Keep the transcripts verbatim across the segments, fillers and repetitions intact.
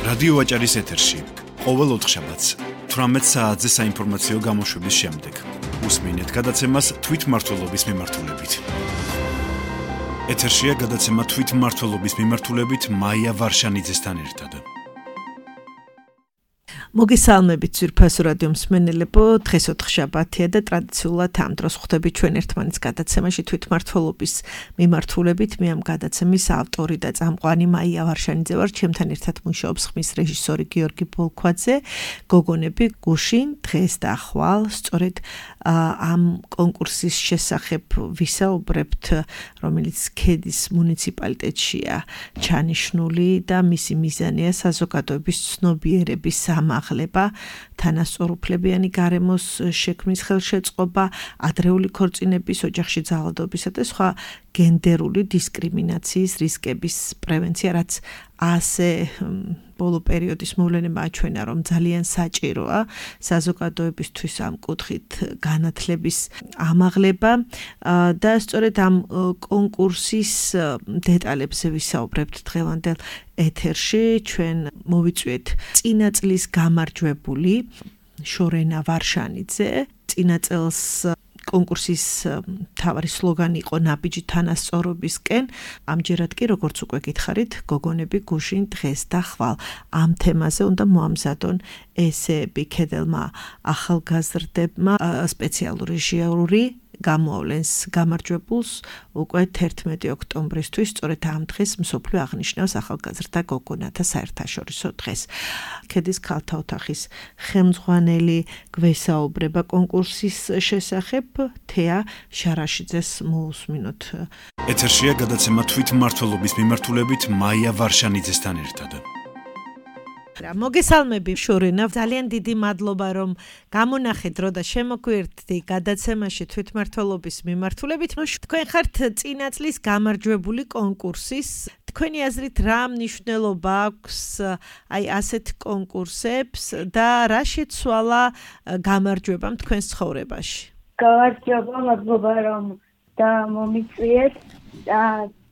რადიო ვაჭარის ეთერში ყოველ ოთხშაბათს თვრამეტ საათზე საინფორმაციო გამოშვების შემდეგ უსმინეთ გადაცემას თვითმმართველობის მიმართულებით. ეთერშია გადაცემა თვითმმართველობის მიმართულებით მაია ვარშანიძესთან ერთად. მოგესალმებით ძვირფასო რადიო მსმენელებო, დღეს ოთხშაბათია და ტრადიციულად ამ დროს ხვდებით ჩვენ ერთმანეთს გადაცემაში თვითმმართველობის მიმართულებით. მე ამ გადაცემის ავტორი და წამყვანი მაია ვარშანიძე ვარ, ჩემთან ერთად მუშაობს ხმის რეჟისორი გიორგი ბოლქვაძე. გოგონები გუშინ დღეს და ახვალ სწორედ ამ კონკურსის შესახებ ვისაუბრებთ, რომელიც ქედის მუნიციპალიტეტშია ჩანიშნული და მისი მიზანია საზოგადოების ცნობიერების ამაღლება, თანასწორუფლებიანი გარემოს შექმნის ხელშეწყობა, ადრეული ქორწინების, ოჯახში ძალადობისა და სხვა გენდერული დისკრიმინაციის რისკების პრევენცია, რაც ასე ბოლო პერიოდის მოვლენა აჩვენა, რომ ძალიან საჭიროა საზოგადოებისთვის ამ კუთხით განათლების ამაღლება და სწორედ ამ კონკურსის დეტალებზე ვისაუბრებთ დღევანდელ ეთერში. ჩვენ მოვიწვიეთ წინა წლის გამარჯვებული შორენა ვარშანიძე. წინა წელს კონკურსის მთავარი სლოგანი იყო ნაბიჯი თანასწორობისკენ. ამჯერად კი, როგორც უკვე გითხარით, გოგონები გუშინ დღეს და ხვალ ამ თემაზე უნდა მოამზადონ ესეები ქედელმა ახალგაზრდებმა სპეციალური ჟიური გამოავლენს გამარჯვებულს უკვე თერთმეტი ოქტომბრისთვის, სწორედ ამ დღეს მსოფლიო აღნიშნავს ახალგაზრდა გოგონათა საერთაშორისო დღეს. ქედის ქალთა ოთახის ხელმძღვანელი გვესაუბრება კონკურსის შესახებ, თეა შარაშიძეს მოусმინოთ. ეთერშია გადაცემა თვითმმართველობის მიმართულებით მაია ვარშანიძესთან ერთად. მოგესალმები შორენა, ძალიან დიდი მადლობა რომ გამონახეთ დრო და შემოგვიერთდი გადაცემაში თვითმმართველობის მიმართულებით. ნუ თქვენ ხართ წინა წლის გამარჯვებული კონკურსის. თქვენი აზრით რა მნიშვნელობა აქვს აი ასეთ კონკურსებს და რა შეცვალა გამარჯვებამ თქვენს ცხოვრებაში? გამარჯობა, მადლობა რომ და მომიწვიეთ და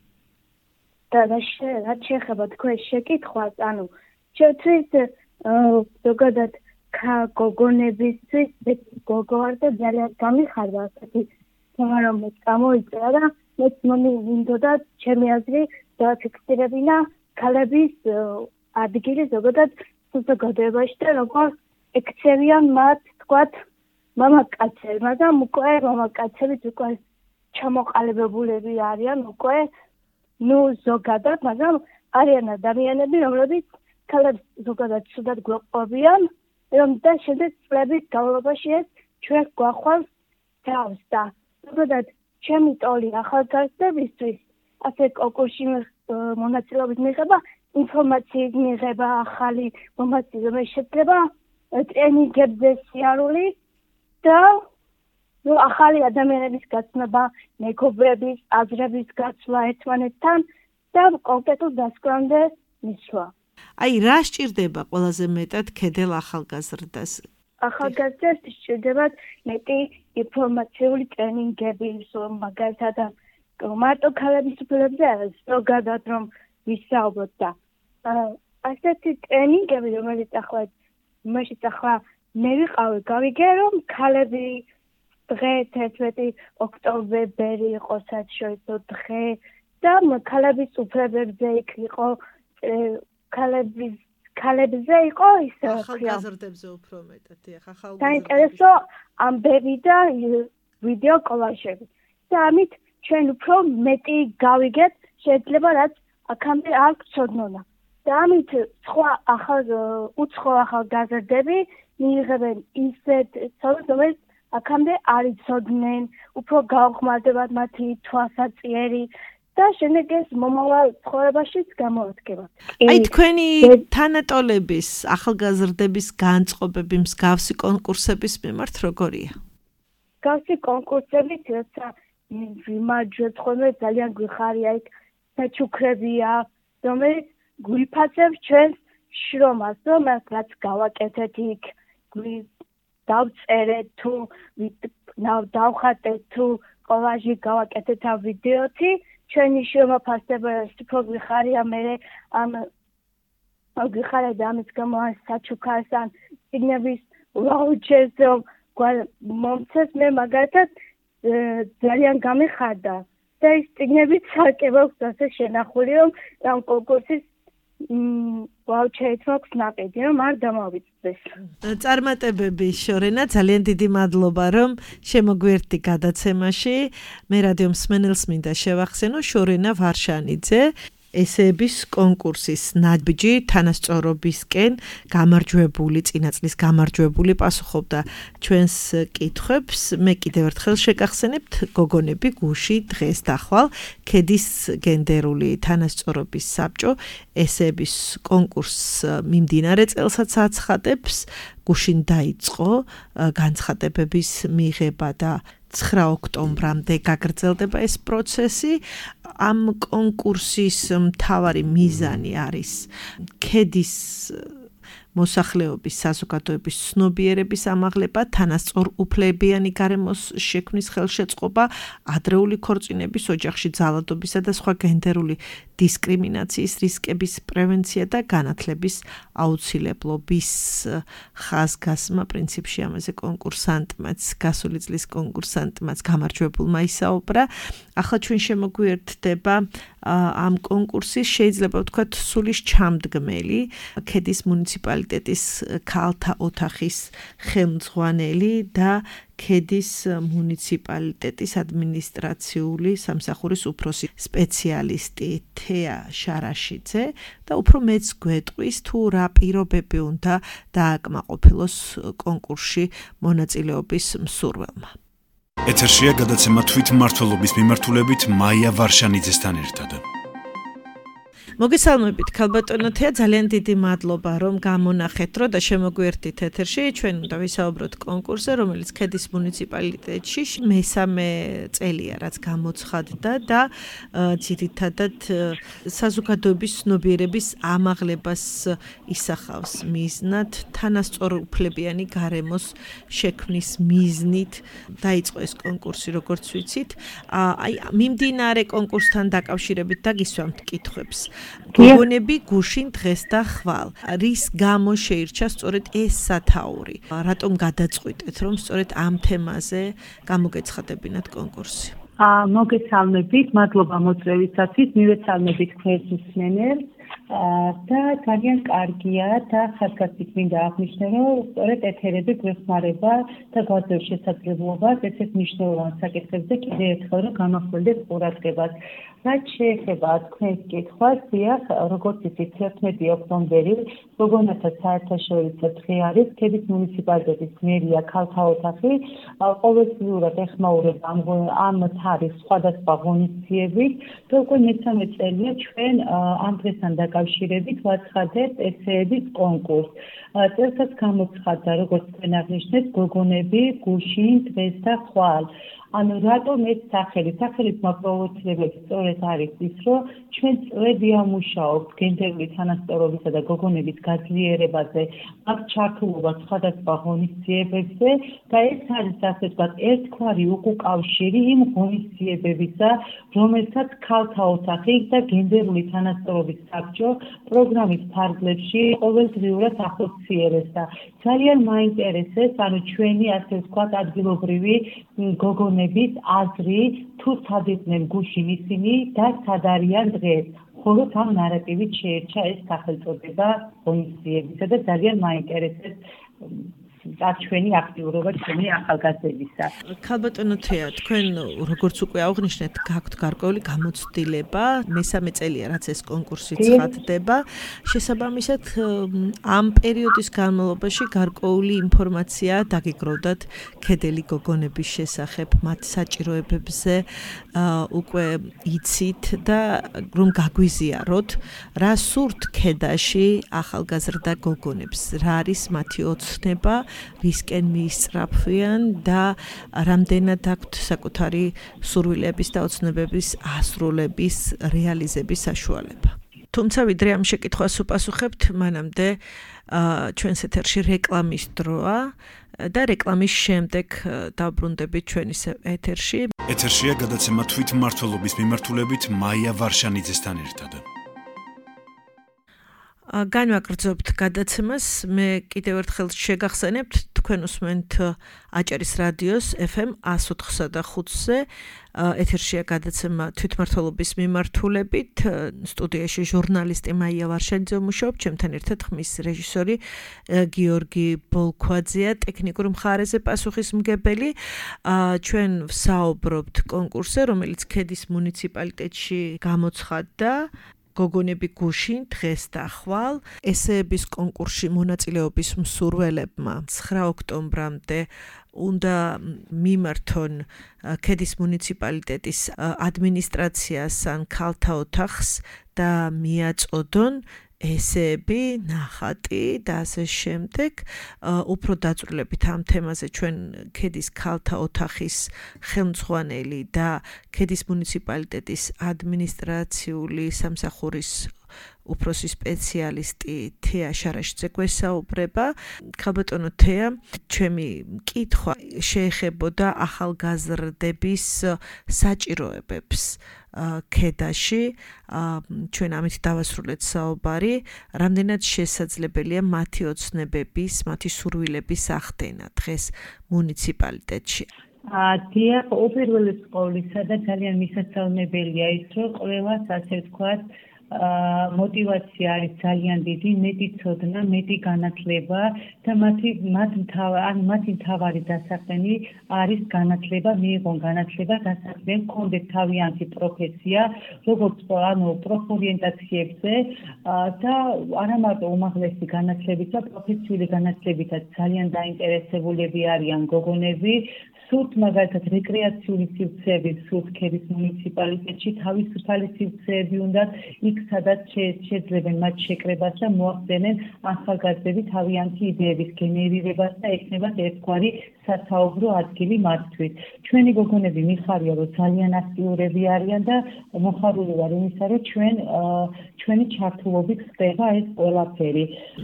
და რა შეეხება თქვენს შეკითხვას, ანუ შეცვით ზოგადად გოგონებისთვის გოგო ვარ და ძალიან გამიხარდა ასეთი თემა რომ გამოიწვია და მეც მომინდოდა ჩემი აზრი დააფიქსირებინა ქალების ადგილი ზოგადად საზოგადოებაში და როგორ ექცევიან მათ თქვათ მამაკაცები, მაგრამ უკვე მამაკაცებიც უკვე ჩამოყალიბებულები არიან უკვე ნუ ზოგადად, მაგრამ არიან ადამიანები რომლებიც ქალებს ზოგადად ცუდად გვეყობიან, რომ და შემდეგ წლების განმავლობაში ეს ჩვენ გვახვალ თავს და ზოგადად ჩემი ტოლი ახალგაზრდებისთვის ასე კონკურსში მონაწილეობის მიღება, ინფორმაციის მიღება, ახალი მომაცილება შეიძლება ტრენინგებზე სიარული და ნუ ახალი ადამიანების გაცნობა, მეგობრების, აზრების გაცვლა ერთმანეთთან და კონკრეტულ დასკვნამდე მისვლა. აი, რა სჭირდება ყველაზე მეტად ქედელ ახალგაზრდას? ახალგაზრდას სჭირდებათ მეტი ინფორმაციული ტრენინგები, მაგალითად მარტო ქალების უფლებებზე არის, ზოგადად რომ ვისაუბროთ და ასეთი ტრენინგები, რომელიც ახლა იმაშიც ახლა მე ვიყავი, გავიგე რომ ქალები დღე თერთმეტი ოქტომბერი იყო საერთაშორისო დღე და ქალების უფლებებზე იქ იყო ქალების ქალებზე იყო ის ახალგაზრდებზე უფრო მეტად, ახალგაზრდებზე. საინტერესო ამბები და ვიდეო კოლაჟები. და ამით ჩვენ უფრო მეტი გავიგეთ, შეიძლება რაც აქამდე არ გწოდნოდა. და ამით სხვა ახალ უცხო ახალგაზრდები მიიღებენ ისეთ ცოდნას, რომელიც აქამდე არ იცოდნენ, უფრო გაუხმარდებათ მათი თვალსაჩინო და შემდეგ ეს მომავალ ცხოვრებაშიც გამოადგება. აი თქვენი თანატოლების, ახალგაზრდების განწყობები მსგავსი კონკურსების მიმართ როგორია? მსგავსი კონკურსებით, როცა ვიმარჯვებთ ხოლმე ძალიან გვიხარია, იქ საჩუქრებია, რომელიც გვიფაცებს ჩვენს შრომას, რომ რაც გავაკეთეთ იქ, დავწერეთ თუ დავხატეთ თუ კოლაჟი გავაკეთეთ ამ ვიდეოთი, ჩვენი შრომა ფასდება უფრო გვიხარია მე ამ გიხარებთ ამის გამო ან საჩუქარს ან წიგნების ვაუჩერს რომ მომცეს მე მაგალითად ძალიან გამიხარდა და ის წიგნები ცალკე მაქვს ასე შენახული რომ ამ კონკურსის ვაუჩერით მაქვს ნაყიდი რომ არ დამავიწყდეს. წარმატებები შორენა, ძალიან დიდი მადლობა რომ შემოგვიერთდი გადაცემაში. მე რადიო მსმენელს მინდა შევახსენო შორენა ვარშანიძე ესეების კონკურსის ნაბიჯი თანასწორობისკენ გამარჯვებული წინა წლის გამარჯვებული პასუხობდა ჩვენს კითხვებს. მე კიდევ ერთხელ შეგახსენებთ გოგონები გუში დღეს დახვალ ქედის გენდერული თანასწორობის საბჭო ესეების კონკურსს მიმდინარე წელსაც აცხადებს. გუშინ დაიწყო განცხადებების მიღება და ცხრა ოქტომბრამდე გაგრძელდება ეს პროცესი. ამ კონკურსის მთავარი მიზანი არის ქედის მოსახლეობის საზოგადოების ცნობიერების ამაღლება, თანასწორ უფლებიანი გარემოს შექმნის ხელშეწყობა, ადრეული ქორწინების ოჯახში ძალადობისა და სხვა გენდერული დისკრიმინაციის რისკების პრევენცია და განათლების აუცილებლობის ხაზგასმა პრინციპში ამაზე კონკურსანტმაც, გასული წლის კონკურსანტმაც გამარჯვებულმა ისაუბრა. ახლა ჩვენ შემოგვიერთდება ამ კონკურსის შეიძლება ვთქვათ სულის ჩამდგმელი ქედის მუნიციპალიტეტის ქალთა ოთახის ხელმძღვანელი და ქედის მუნიციპალიტეტის ადმინისტრაციული სამსახურის უფროსი სპეციალისტი თეა შარაშიძე და უფრო მეც გვეტყვის თუ რა პირობები უნდა დააკმაყოფილოს კონკურსში მონაწილეობის მსურველმა. ეთერშია გადაცემა თვითმმართველობის მიმართულებით მაია ვარშანიძესთან ერთად. მოგესალმებით ქალბატონო თეა, ძალიან დიდი მადლობა რომ გამონახეთ დრო და შემოგვიერთდით ეთერში. ჩვენ უნდა ვისაუბროთ კონკურსზე, რომელიც ქედის მუნიციპალიტეტში მესამე წელია, რაც გამოცხადდა და ძირითადად საზოგადოების ცნობიერების ამაღლებას ისახავს მიზნად, თანასწორ უფლებიანი გარემოს შექმნის მიზნით დაიწყო ეს კონკურსი, როგორც ვიცით. აი მიმდინარე კონკურსთან დაკავშირებით დაგისვამთ კითხვებს. გოგონები გუშინ დღეს და ხვალ. რის გამო შეირჩა სწორედ ეს სათაური? რატომ გადაწყვიტეთ რომ სწორედ ამ თემაზე გამოგეცხადებინათ კონკურსი? მოგესალმებით, მადლობა მოწვევისათვის, მივესალმებით თქვენს მსმენელს. და ძალიან კარგია და ხაზგასმით მინდა აღნიშნო, რომ სწორედ ეთერები გვეხმარება და გვაძლევს შესაძლებლობას ესეთ მნიშვნელოვან საკითხებზე კიდევ ერთხელ რომ გამახვილდეთ ყურადღებას. რაც შეეხება თქვენს კითხვას, დიახ, როგორც იცით, თერთმეტი ოქტომბერი გოგონათა საერთაშორისო დღე არის. ქედის მუნიციპალიტეტის მერია ქალთა ოთახი ყოველწლიურად ეხმაურება ამ თარიღს სხვადასხვა ღონისძიებით და უკვე მესამე წელია ჩვენ ამ დღესთან დაკავშირებით ვაცხადებთ ესეების კონკურსს. წელსაც გამოცხადდა, როგორც თქვენ აღნიშნეთ, გოგონები გუშინ დღეს და ხვალ. ანუ რატომ ეს სახელი? სახელის მოპროვოცირებელი სწორედ არის ის, რომ ჩვენ წლები ამუშაობთ გენდერული თანასწორობისა და გოგონების გაძლიერებაზე, მათ ჩართულობა სხვადასხვა ღონისძიებებზე და ეს არის ასე ვთქვათ ერთგვარი უკავშირი იმ ღონისძიებებისა, რომელსაც ქალთა ოთახი და გენდერული თანასწორობის საბჭო პროგრამის ფარგლებში ყოველდღიურად ახორციელებს და ძალიან მაინტერესებს, ანუ ჩვენი ასე ვთქვათ ადგილობრივი გოგონების აზრი თუ სად იყვნენ გუშინ ისინი და სად არიან დღეს. მხოლოდ ამ ნარატივით შეერჩა ეს სახელწოდება ღონისძიებისა და ძალიან მაინტერესებს ჩვენი აქტიურობა ჩვენი ახალგაზრდებისა. ქალბატონო თეა, თქვენ როგორც უკვე აღნიშნეთ, გაქვთ გარკვეული გამოცდილება, მესამე წელია რაც ეს კონკურსი ცხადდება. შესაბამისად, ამ პერიოდის განმავლობაში გარკვეული ინფორმაცია დაგიგროვდათ ქედელი გოგონების შესახებ, მათ საჭიროებებზე უკვე იცით და რომ გაგვიზიაროთ, რა სურთ ქედაში ახალგაზრდა გოგონებს, რა არის მათი ოცნება, რისკენ მიისწრაფვიან და რამდენად აქვთ საკუთარი სურვილების და ოცნებების ასრულების რეალიზების საშუალება. თუმცა ვიდრე ამ შეკითხვას უპასუხებთ, მანამდე ჩვენს ეთერში რეკლამის დროა და რეკლამის შემდეგ დავბრუნდებით ჩვენის ეთერში. ეთერშია გადაცემა თვითმმართველობის მიმართულებით მაია ვარშანიძესთან ერთად. განვაკრძობთ გადაცემას. მე კიდევ ერთხელ შეგახსენებთ, თქვენ უსმენთ აჭარის რადიოს ეფ ემ one oh five და ხუთზე. ეთერშია გადაცემა თვითმმართველობის მიმართულებით. სტუდიაში ჟურნალისტი მაია ვარშალიძე მუშაობს, ჩემთან ერთად ხმის რეჟისორი გიორგი ბოლქვაძეა, ტექნიკურ მხარეზე პასუხისმგებელი. ჩვენ ვსაუბრობთ კონკურსზე, რომელიც ქედის მუნიციპალიტეტში გამოცხადდა. გოგონები გუშინ დღეს და ხვალ ესეების კონკურსში მონაწილეობის მსურველებმა ცხრა ოქტომბრამდე უნდა მიმართონ ქედის მუნიციპალიტეტის ადმინისტრაციას ან ქალთა ოთახს და მიაწოდონ ესეები, ნახატი და ასე შემდეგ. უფრო დაწვრილებით ამ თემაზე ჩვენ ქედის ქალთა ოთახის ხელმძღვანელი და ქედის მუნიციპალიტეტის ადმინისტრაციული სამსახურის უფროსი სპეციალისტი თეა შარაშიძე გვესაუბრება. ქალბატონო თეა, ჩემი კითხვა შეეხებოდა ახალგაზრდების საჭიროებებს ქედაში. ჩვენ ამით დავასრულეთ საუბარი. რამდენად შესაძლებელია მათი ოცნებების, მათი სურვილების ახდენა დღეს მუნიციპალიტეტში? დიახ, უპირველეს ყოვლისა და ძალიან მისასალმებელია ის, რომ ყველას ასე ვთქვათ, მოტივაცია არის ძალიან დიდი, მეტი ცოდნა, მეტი განათლება და მათი მათ ან მათი მთავარი დასაყრდენი არის განათლება, მიიღონ განათლება, დასაყრდენ კონდეთ თავიანთი პროფესია, როგორც ანუ პროფორიენტაციებზე და არა მარტო უმაღლესი განათლებისა, პროფესიული განათლებითაც ძალიან დაინტერესებულები არიან გოგონები. სურთ მაგალითად რეკრეაციული სივრცეები სურთ ქედის მუნიციპალიტეტში, თავისუფალი სივრცეები უნდათ იქ სადაც შეძლებენ მათ შეკრებას და მოახდენენ ახალგაზრდები თავიანთი იდეების გენერირებას და ექნებათ ერთგვარი სათაუბრო ადგილი მათთვის. ჩვენი გოგონები მიხარია, რომ ძალიან აქტიურები არიან და მოხარული ვარ იმისა, რომ ჩვენ ჩვენი ჩართულობით ხდება ეს ყველაფერი.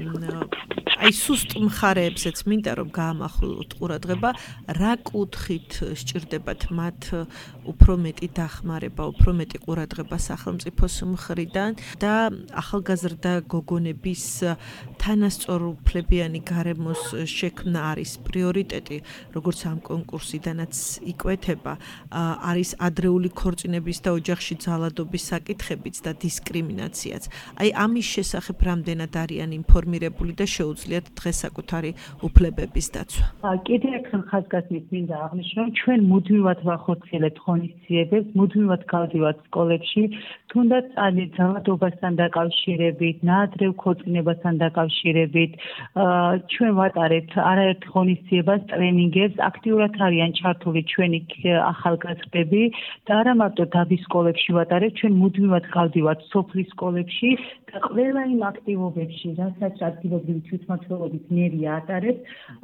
აი სუსტ მხარეებზეც მინდა რომ გაამახვილოთ ყურადღება, რა კუთხით სჭირდებათ მათ უფრო მეტი დახმარება, უფრო მეტი ყურადღება სახელმწიფოს მხრიდან და ახალგაზრდა გოგონების თანასწორუფლებიანი გარემოს შექმნა არის პრიორიტეტი, როგორც ამ კონკურსიდანაც იკვეთება, არის ადრეული ქორწინების და ოჯახში ძალადობის საკითხებიც და დისკრიმინაციაც. აი ამის შესახებ რამდენად არიან ინფორმირებული და შეუძლიათ დღეს საკუთარი უფლებების დაცვა. კიდევ ერთხელ ხაზგასმით მინდა აღნიშნო, ჩვენ მუდმივად ვახორციელებთ ღონისძიებებს, მუდმივად გავდივართ სკოლებში, თუნდაც ძალადობასთან დაკავშირებით, ნაადრევ ქორწინებასთან დაკავშირებით, ჩვენ ვატარებთ არაერთ ღონისძიებას, ტრენინგებს, აქტიურად არიან ჩართული ჩვენი ახალგაზრდები და არა მარტო დაბის სკოლებში ვატარებთ, ჩვენ მუდმივად გავდივართ სოფლის სკოლებში და ყველა იმ აქტივობებში, რასაც ადგილობრივი თვითმმართველობის მერია ატარებს,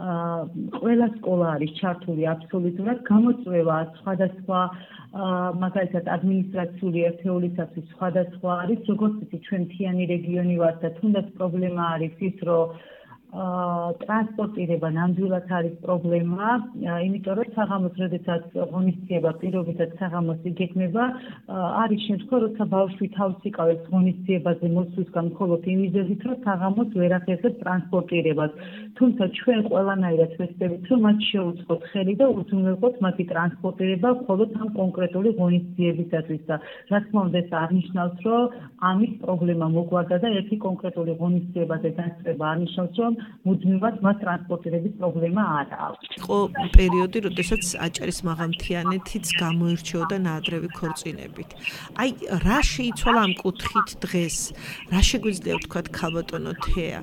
ყველა სკოლა არის ჩართული აბსოლუტურად, გამოწვევა სხვადასხვა მაგალითად ადმინისტრაციული ერთეულისათვის სხვადასხვა არის, როგორც იცით ჩვენ მთიანი რეგიონი ვართ და თუნდაც პრობლემა არის ის, რომ ტრანსპორტირება ნამდვილად არის პრობლემა, იმიტომ რომ საღამოს როდესაც ღონისძიება პირობითად საღამოს იგეგმება, არის შემთხვევა, როცა ბავშვი თავს იკავებს ღონისძიებაზე მოსვლისგან მხოლოდ იმ მიზეზით, რომ საღამოს ვერ ახერხებს ტრანსპორტირებას. თუმცა ჩვენ ყველანაირად ვეცდებით, რომ მათ შეუწყოთ ხელი და უზრუნველყოთ მათი ტრანსპორტირება მხოლოდ ამ კონკრეტული ღონისძიებისათვის და რა თქმა უნდა ეს არნიშნავს, რომ ამის პრობლემა მოგვარდა და ერთი კონკრეტული ღონისძიებაზე დასწრება არნიშნავს, რომ მუდმივად მას ტრანსპორტირების პრობლემა არ აქვს. იყო პერიოდი, როდესაც აჭარის მაღალმთიანეთიც გამოირჩეოდა ნაადრევი ქორწინებით. აი, რა შეიცვალა ამ კუთხით დღეს? რა შეგვიძლია ვთქვათ ქალბატონო თეა?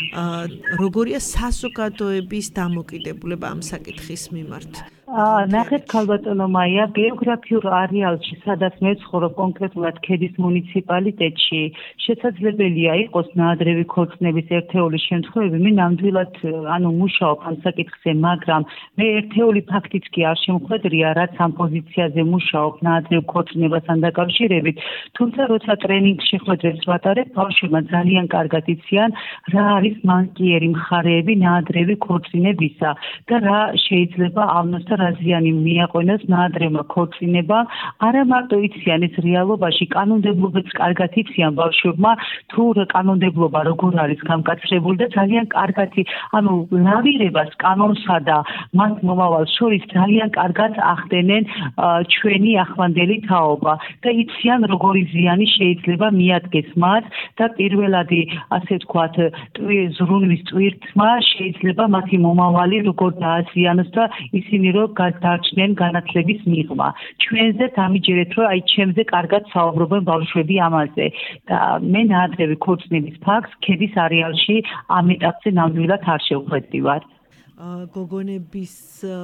როგორია საზოგადოების დამოკიდებულება ამ საკითხის მიმართ? ნახეთ ქალბატონო მაია, გეოგრაფიულ არეალში, სადაც მე ვცხოვრობ კონკრეტულად ქედის მუნიციპალიტეტში, შესაძლებელია იყოს ნაადრევი ქორწინების ერთეული შემთხვევები. მე ნამდვილად ანუ მუშაობ ამ საკითხზე, მაგრამ მე ერთეული ფაქტიც კი არ შემხვედრია, რაც ამ პოზიციაზე მუშაობ ნაადრევ ქორწინებასთან დაკავშირებით. თუმცა როცა ტრენინგს შეხვედრებს ვატარებ, ბავშვებმა ძალიან კარგად იციან, რა არის მანკიერი მხარეები ნაადრევი ქორწინებისა და რა შეიძლება ავნოს და აღაზიანი მიაყვანოს ნაადრევმა ქორწინებამ, არა მარტო იციან ეს რეალობაში კანონმდებლობაც კარგად იციან ბავშვებმა თუ კანონმდებლობა როგორ არის გამკაცრებული და ძალიან კარგად ანუ ლავირებას კანონსა და მათ მომავალ შორის ძალიან კარგად ახდენენ ჩვენი ახლანდელი თაობა და იციან როგორი ზიანი შეიძლება მიადგეს მათ და პირველადი ასე ვთქვათ ზრუნვის ტვირთმა შეიძლება მათი მომავალი როგორ დააზიანოს და ისინი რომ გადარჩნენ განათლების მიღმა. ჩვენზე დამიჯერეთ რომ აი ჩემზე კარგად საუბრობენ ბავშვები ამაზე და მე ნაადრევი ქორწინების ფაქტს ქედის არეალში ამ ეტაპზე ნამდვილად არ შევხვედრივარ. გოგონების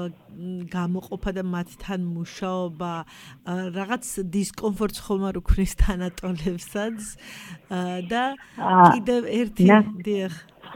გამოყოფა და მათთან მუშაობა რაღაც დისკომფორტს ხომ არ უქმნის თანატოლებსაც და კიდევ ერთი დიახ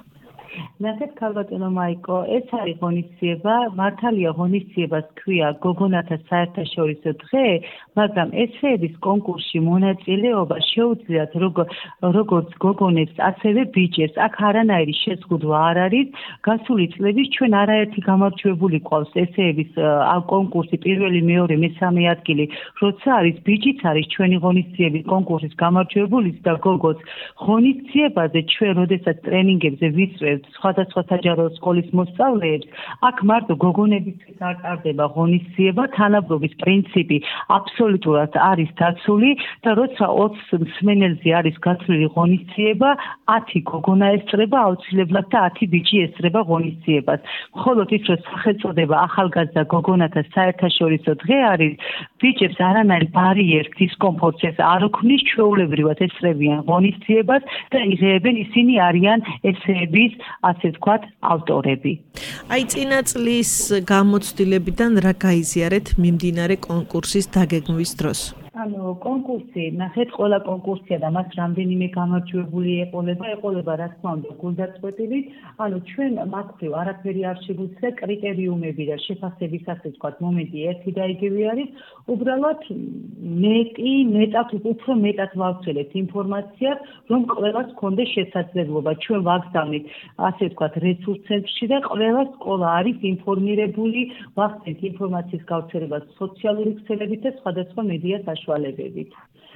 ნახეთ ქალბატონო მაიკო, ეს არის ღონისძიება, მართალია ღონისძიებას ქვია გოგონათა საერთაშორისო დღე, მაგრამ ესეების კონკურსში მონაწილეობა შეუძლიათ როგორც გოგონებს, ასევე ბიჭებს. აქ არანაირი შეზღუდვა არ არის. გასული წლების ჩვენ არაერთი გამარჯვებული ყავს ესეების კონკურსი პირველი, მეორე, მესამე ადგილი, როცა არის ბიჭიც არის ჩვენი ღონისძიების კონკურსის გამარჯვებულიც და გოგოც. ღონისძიებაზე ჩვენ როდესაც ტრენინგებზე ვიწვევთ სხვადასხვა საჯარო სკოლის მოსწავლეებს, აქ მარტო გოგონებისთვის არ ტარდება ღონისძიება, თანაბრობის პრინციპი აბსოლუტურად არის დაცული და როცა ოცს მსმენელზე არის გათვლილი ღონისძიება, ათი გოგონა ესწრება აუცილებლად და ათი ბიჭი ესწრება ღონისძიებას. მხოლოდ ის რომ სახელწოდება ახალგაზრდა გოგონათა საერთაშორისო დღე არის, ბიჭებს არანაირ ბარიერს, დისკომფორტს ეს არ უქმნის, ჩვეულებრივად ესწრებიან ღონისძიებას და იღებენ ისინი არიან ესეების ასე ვთქვათ, ავტორები. აი წინა წლის გამოცდილებიდან რა გაიზიარეთ მიმდინარე კონკურსის დაგეგმვის დროს? ანუ კონკურსი, ნახეთ, ყველა კონკურსია და მას რამდენიმე გამარჯვებული ეყოლება, ეყოლება რა თქმა უნდა გულდაწყვეტილით. ანუ ჩვენ მათქვრივ არაფერი არ შეგვიძლია კრიტერიუმები და შეფასების ასე ვთქვათ მომენტი ერთი და იგივე არის. უბრალოდ მეტი, მეტად უფრო მეტად ვავცელეთ ინფორმაციას, რომ ყველას ჰქონდეს შესაძლებლობა. ჩვენ ვაგზავნით ასე ვთქვათ რესურს ცენტრში და ყველა სკოლა არის ინფორმირებული, ვახდენთ ინფორმაციის გავრცელებას სოციალური ქსელებით და სხვადასხვა მედია საშუალებებით.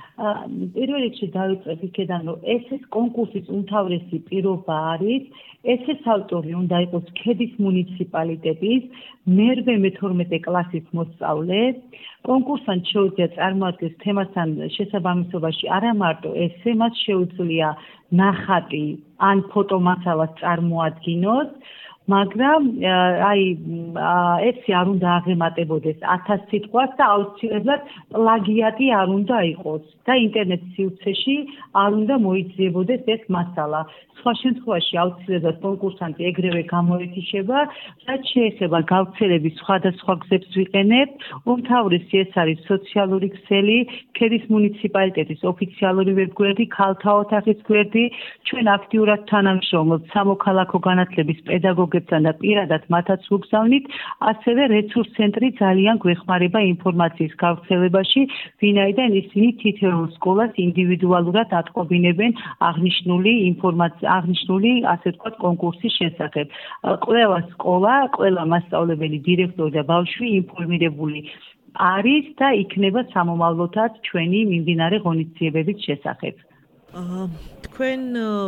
პირველ რიგში დავიწყებ იქიდან, რომ ესეც კონკურსის უმთავრესი პირობა არის, ესეც ავტორი უნდა იყოს ქედის მუნიციპალიტეტის მერვე მეთორმეტე კლასის მოსწავლე. კონკურსant შეუძლია წარმოადგენს თემასთან შესაბამისობაში არა მარტო ესე, მას შეუძლია ნახატი ან ფოტომასალას წარმოადგინოს, მაგრამ აი ესე არ უნდა აღემატებოდეს ათას სიტყვას და აუცილებლად პლაგიატი არ უნდა იყოს და ინტერნეტ სივრცეში არ უნდა მოიძიებოდეს ეს მასალა. სხვა შემთხვევაში აუცილებლად კონკურსანტი ეგრევე გამოეთიშება, რაც შეეხება გავრცელების სხვადასხვა გზებს ვიყენებთ. უმთავრესი ეს არის სოციალური ქსელი, ქედის მუნიციპალიტეტის ოფიციალური ვებგვერდი, ქალთა ოთახის გვერდი. ჩვენ აქტიურად თანამშრომლობთ სამოქალაქო განათლების პედაგოგებთან და პირადად მათაც ვუგზავნით, ასევე რესურს ცენტრი ძალიან გვეხმარება ინფორმაციის გავრცელებაში, ვინაიდან ისინი თითოეულ სკოლას ინდივიდუალურად ატყობინებენ აღნიშნული ინფორმაცია აღნიშნული ასე ვთქვათ კონკურსის შესახებ. ყველა სკოლა, ყველა მასწავლებელი, დირექტორი და ბავშვი ინფორმირებული არის და იქნება სამომავლოდაც ჩვენი მიმდინარე ღონისძიებების შესახებ. თქვენ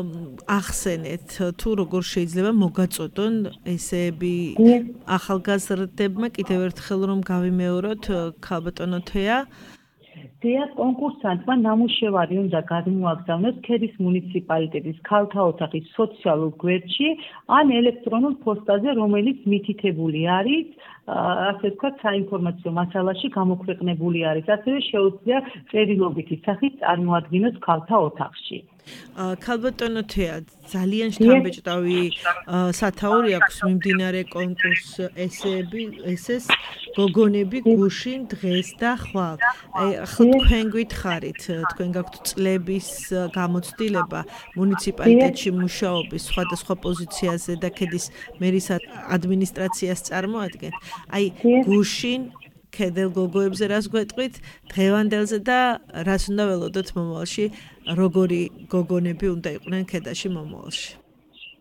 ახსენეთ თუ როგორ შეიძლება მოგაწოდონ ესეები ახალგაზრდებმა, კიდევ ერთხელ რომ გავიმეოროთ ქალბატონო თეა. დიახ, კონკურსანტმა ნამუშევარი უნდა გადმოაგზავნოს ქედის მუნიციპალიტეტის ქალთა ოთახის სოციალურ გვერდში ან ელექტრონულ პოსტაზე, რომელიც მითითებული არის, ასე ვთქვათ, საინფორმაციო მასალაში გამოქვეყნებული არის. ასევე შეუძლია წერილობითი სახით წარმოადგინოს ქალთა ოთახში. ქალბატონო თეა, ძალიან შთამბეჭდავი სათაური აქვს მიმდინარე კონკურს ესეები, ესეს გოგონები გუშინ დღეს და ხვალ. აი ახლა თქვენ გითხარით, თქვენ გაქვთ წლების გამოცდილება მუნიციპალიტეტში მუშაობის სხვადასხვა პოზიციაზე და ქედის მერის ადმინისტრაციას წარმოადგენთ. აი გუშინ ქედელ გოგოებზე რას გვეტყვით, დღევანდელზე და რას უნდა ველოდოთ მომავალში, როგორი გოგონები უნდა იყვნენ ქედაში მომავალში.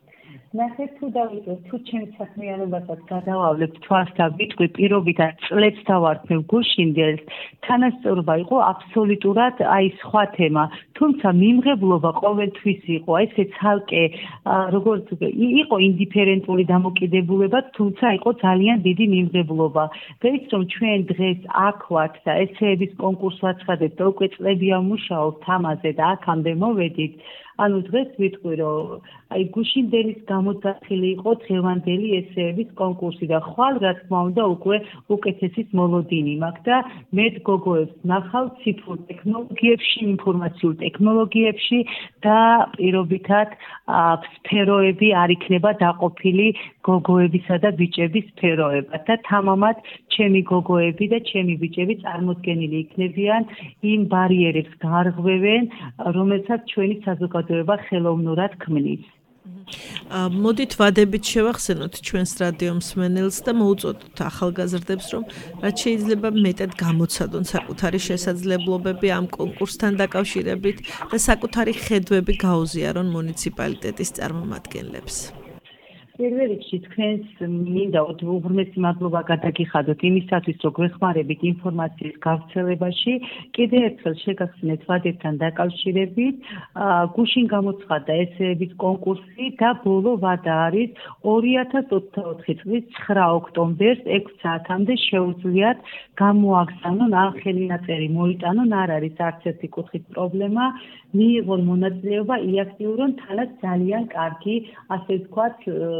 ნახეთ თუ დავიწყოთ თუ ჩემს საქმიანობასაც გადავავლებ თვალს და ვიტყვი პირობითად წლებს დავარქმევ გუშინდელს თანასწორობა იყო აბსოლუტურად აი სხვა თემა თუმცა მიმღებლობა ყოველთვის იყო ესე ცალკე როგორც იყო ინდიფერენტული დამოკიდებულება თუმცა იყო ძალიან დიდი მიმღებლობა და ის რომ ჩვენ დღეს აქ ვართ და ესეების კონკურსს ვაცხადებთ და უკვე წლებია ვმუშაობთ ამაზე და აქამდე მოვედით ანუ დღეს ვიტყვი რომ აი გუშინდელის გამოძახილი იყო დღევანდელი ესეების კონკურსი და ხვალ რა თქმა უნდა უკვე უკეთესის მოლოდინი მაქვს და მე გოგოებს ნახავ ციფრულ ტექნოლოგიებში, ინფორმაციულ ტექნოლოგიებში და პირობითად სფეროები არ იქნება დაყოფილი გოგოებისა და ბიჭების სფეროებად და თამამად ჩემი გოგოები და ჩემი ბიჭები წარმოდგენილი იქნებიან იმ ბარიერებს გარღვევენ, რომელსაც ჩვენი საზოგადოება ხელოვნურად ქმნის. მოდით ვადებით შევახსენოთ ჩვენს რადიო მსმენელს და მოუწოდოთ ახალგაზრდებს, რომ რაც შეიძლება მეტად გამოცადონ საკუთარი შესაძლებლობები ამ კონკურსთან დაკავშირებით და საკუთარი ხედვები გაუზიარონ მუნიციპალიტეტის წარმომადგენლებს. პირველ რიგში თქვენს მინდა უღრმესი მადლობა გადაგიხადოთ იმისათვის, რომ გვეხმარებით ინფორმაციის გავრცელებაში. კიდევ ერთხელ შეგახსენეთ ვადებთან დაკავშირებით, გუშინ გამოცხადდა ესეების კონკურსი და ბოლო ვადა არის ორი ათას ოცდაოთხი წლის ცხრა ოქტომბერს ექვს საათამდე შეუძლიათ გამოაგზავნონ ან ხელნაწერი მოიტანონ, არ არის არც ერთი კუთხით პრობლემა, მიიღონ მონაწილეობა, იაქტიურონ თანაც ძალიან კარგი, ასე ვთქვათ,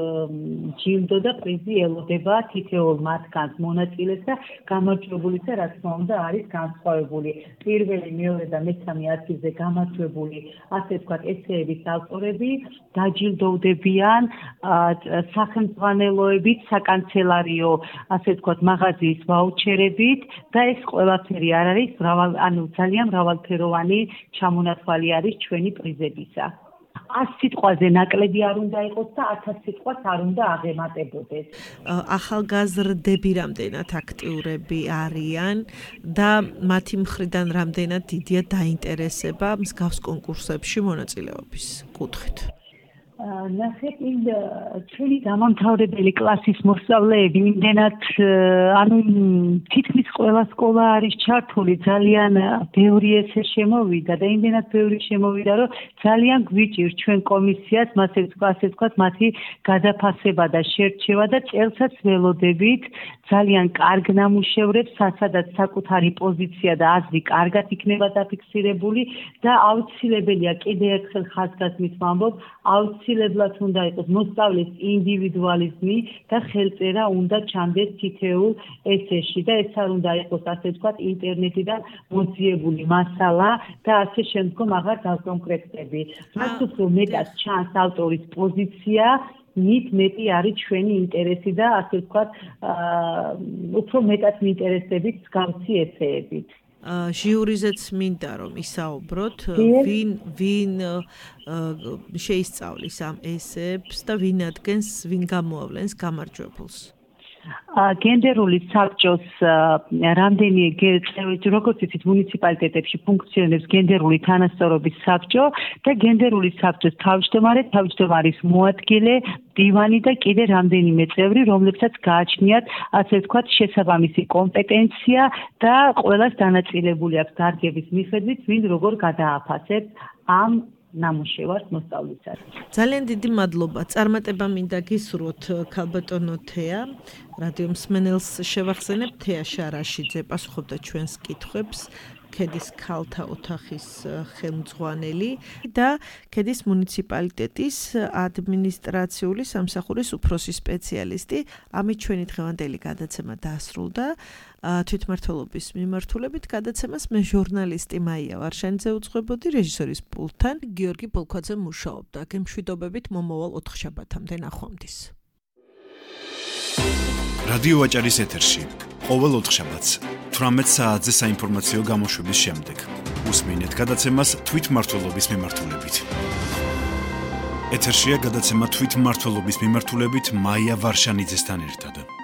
ჯილდო და პრიზი ელოდება თითოეულ მათგანს მონაწილეს და გამარჯვებულისა რა თქმა უნდა არის განსხვავებული. პირველი, მეორე და მესამე ადგილზე გამარჯვებული, ასე ვთქვათ, ესეების ავტორები დაჯილდოვდებიან სახელმძღვანელოებით, საკანცელარიო, ასე ვთქვათ, მაღაზიის ვაუჩერებით და ეს ყველაფერი არ არის მრავალ, ანუ ძალიან მრავალფეროვანი ჩამონათვალი არის ჩვენი პრიზებისა. ას სიტყვაზე ნაკლები არ უნდა იყოს და ათას სიტყვას არ უნდა აღემატებოდეს. ახალგაზრდები რამდენად აქტიურები არიან და მათი მხრიდან რამდენად დიდია დაინტერესება მსგავს კონკურსებში მონაწილეობის კუთხით. ნახეთ იმ ჩვენი დამამთავრებელი კლასის მოსწავლეები იმდენად ანუ თითქმის ყველა სკოლა არის ჩართული ძალიან ბევრი ესე შემოვიდა და იმდენად ბევრი შემოვიდა რომ ძალიან გვიჭირს ჩვენ კომისიას მასე ასე ვთქვათ მათი გადაფასება და შერჩევა და წელსაც ველოდებით ძალიან კარგ ნამუშევრებს სადაც საკუთარი პოზიცია და აზრი კარგად იქნება დაფიქსირებული და აუცილებელია კიდევ ერთხელ ხაზგასმით ვამბობ აუცილებლად უნდა იყოს მოსწავლის ინდივიდუალიზმი და ხელწერა უნდა ჩანდეს თითოეულ ესეში და ეს არ უნდა იყოს ასე ვთქვათ ინტერნეტიდან მოძიებული მასალა და ასე შემდგომ აღარ დავკონკრეტები. რაც უფრო მეტად ჩანს ავტორის პოზიცია მით მეტი არის ჩვენი ინტერესი და ასე ვთქვათ უფრო მეტად მიინტერესებით მსგავსი ესეებით. ჟიურიზეც მინდა რომ ისაუბროთ ვინ ვინ შეისწავლის ამ ესეებს და ვინ ადგენს ვინ გამოავლენს გამარჯვებულს. გენდერული საბჭოს რამდენი როგორც იცით მუნიციპალიტეტებში ფუნქციონირებს გენდერული თანასწორობის საბჭო და გენდერული საბჭოს თავმჯდომარე, თავმჯდომარის მოადგილე, დივანი და კიდე რამდენიმე წევრი, რომლებსაც გააჩნიათ ასე ვთქვათ შესაბამისი კომპეტენცია და ყველას დანაწილებული აქვს დარგების მიხედვით, ვინ როგორ გადააფასებს ამ ნამუშევარს მოსწავლისას. ძალიან დიდი მადლობა. წარმატება მინდა გისურვოთ ქალბატონო თეა. რადიო მსმენელს შევახსენებ თეა შარაშიძე პასუხობდა ჩვენს კითხვებს. ქედის ქალთა ოთახის ხელმძღვანელი და ქედის მუნიციპალიტეტის ადმინისტრაციული სამსახურის უფროსი სპეციალისტი. ამით ჩვენი დღევანდელი გადაცემა დაასრულდა. თვითმმართველობის მიმართულებით გადაცემას მე ჟურნალისტი მაია ვარშანიძე უძღვებოდი რეჟისორის პულტთან გიორგი პოლქვაძე მუშაობდა. გემშვიდობებით მომავალ ოთხშაბათამდე ნახვამდის. რადიო ვაჭარის ეთერში ყოველ ოთხშაბათს თვრამეტ საათზე საინფორმაციო გამოშვების შემდეგ უსმინეთ გადაცემას თვითმმართველობის მიმართულებით. ეთერშია გადაცემა თვითმმართველობის მიმართულებით მაია ვარშანიძესთან ერთად.